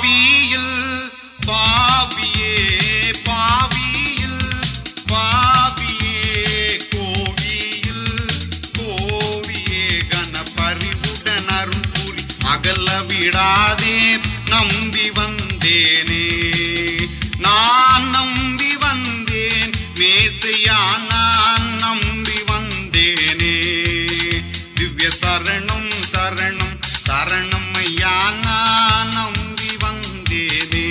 பாவியில் பாவியே பாவியில் பாவியே கோவியில் கோவியே கணபரிவுடன் அருள்புரி அகல விடாதே நம்பி வந்தேனே நான் நம்பி வந்தேன் மேசையா நான் நம்பி வந்தேனே திவ்ய சரணம் சரணம் சரணம் ஐயா நான் நம்பி வந்தேனே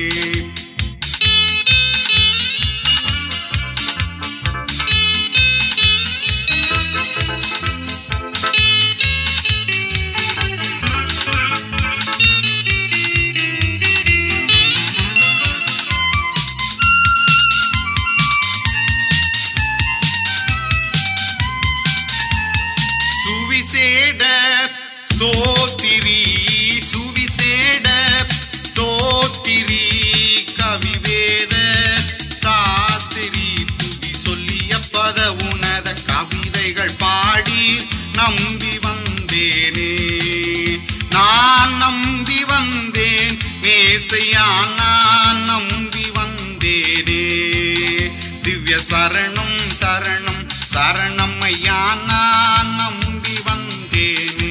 சுவிசேட ஸ்தோத்திரி சுவிசேட ஸ்தோத்திரி கவிவேத சாஸ்திரி துதி சொல்லிய பத உனத கவிதைகள் பாடி நம்பி வந்தேனே நான் நம்பி வந்தேன் மேசையா நான் நம்பி வந்தேனே திவ்ய சரணம் சரணம் சரணம் ஐயா நான் நம்பி வந்தேனே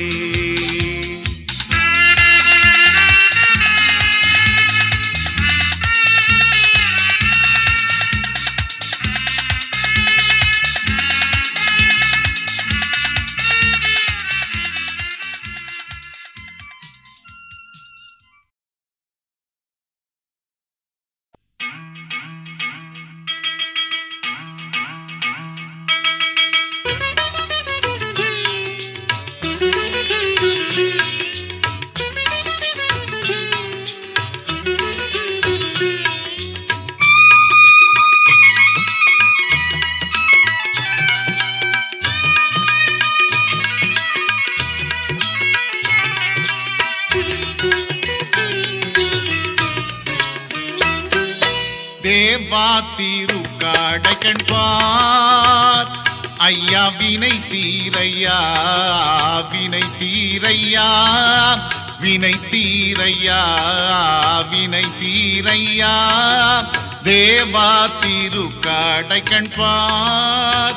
தேவா திருக்காடைக்கண் பார் ஐயா வினை தீரையா வினை தீரையா வினை தீரையா வினை தீரையா தேவா திருக்காடைக்கண் பார்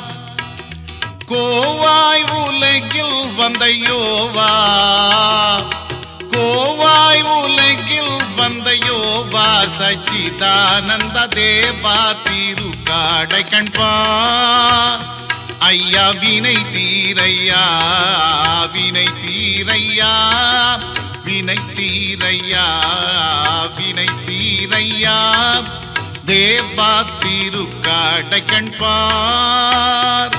கோவாய் உலகில் வந்தையோவா கோவாய் உலகில் வந்தையோவா சச்சிதானந்த தேவா திருக்காடைக்கண் பார் ஐயா வினை தீரையா வினை தீரையா வினை தீரையா வினை தீரையா தேவா திருக்காடைக்கண் பார்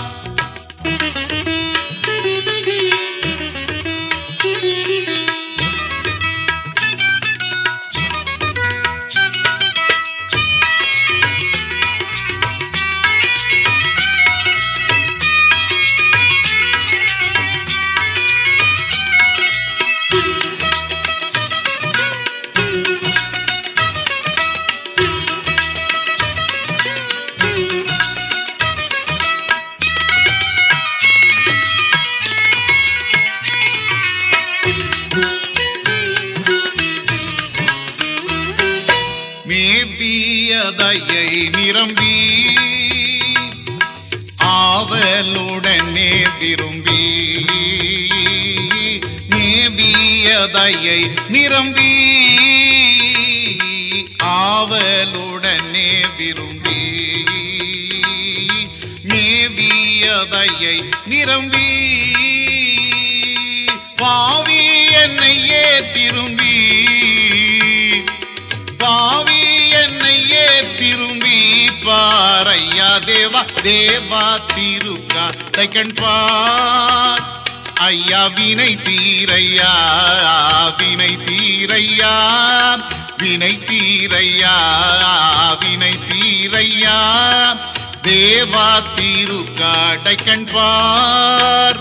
மேவியதையை நிரம்பி ஆவலுடனே விரும்பி மேவியதையை நிரம்பி ஆவலுடனே விரும்பி மேவியதையை நிரம்பி பாவி என்னையே திரும்பி பாவி என்னையே திரும்பி பாரையா தேவா தேவா திருக்காடைக்கண் பார் ஐயா வினை தீரையா வினை தீரையா வினை தீரையா வினை தீரையா தேவா திருக்காடைக்கண் பார்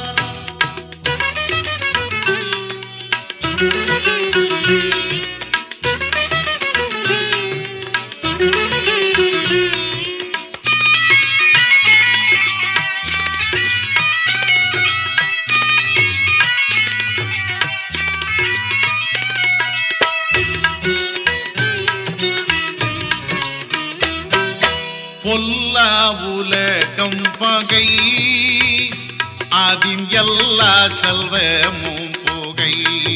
பொல்லா உலகம் பகை அதின் எல்லா செல்வமும் புகை.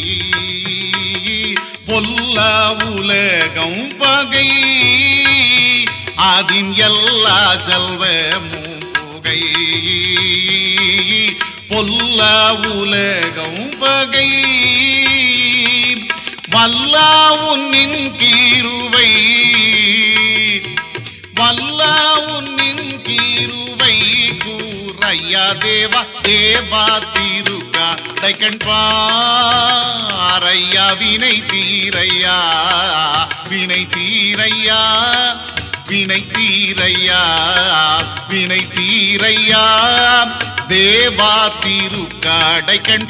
பொல்லா உலகம் பகை அதின் எல்லா செல்வமும் புகை. பொல்லா உலகம் பகை வல்லா உன்னின் கிருபை. வல்லா உன்னின் கிருபை கூரையா தேவா தேவா திருக்காடை கண்பாரையா வினை தீரையா வினை தீரையா வினை தீரையா வினை தீரையா தேவா திருக்காடை கண்